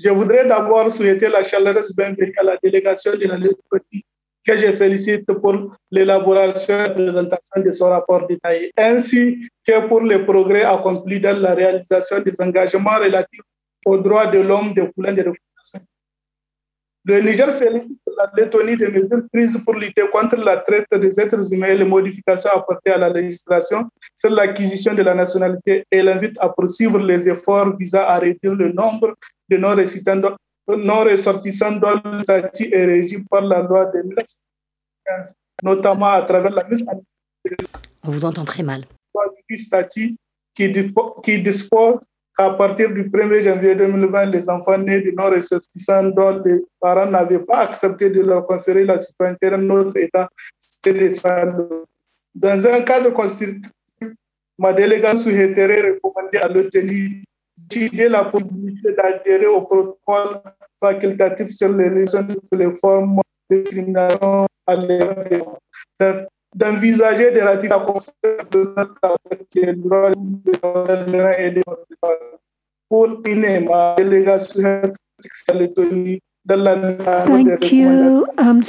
Je voudrais d'abord souhaiter la chaleureuse bienvenue à la délégation de la Lettonie que je félicite pour l'élaboration et la présentation de son rapport détaillé, ainsi que pour les progrès accomplis dans la réalisation des engagements relatifs aux droits de l'homme découlant des recommandations. Le Niger félicite la Lettonie des mesures prises pour lutter contre la traite des êtres humains et les modifications apportées à la législation sur l'acquisition de la nationalité et l'invite à poursuivre les efforts visant à réduire le nombre de non-ressortissants dont le statut est régi par la loi de 1915, notamment à travers la mise en œuvre On vous entend très mal. du statut qui dispose qu'à partir du 1er janvier 2020, les enfants nés de non-ressortissants dont les parents n'avaient pas accepté de leur conférer la citoyenneté dans notre État, c'est des salauds. Dans un cadre constitutif, ma délégation souhaiterait recommander à l'OTAN d'étudier la possibilité d'adhérer au protocole facultatif sur les relations de les formes de discrimination à l'égard d'envisager de ratifier la Convention des droits de l'homme et des pour ma délégation à Lettonie dans la Thank you.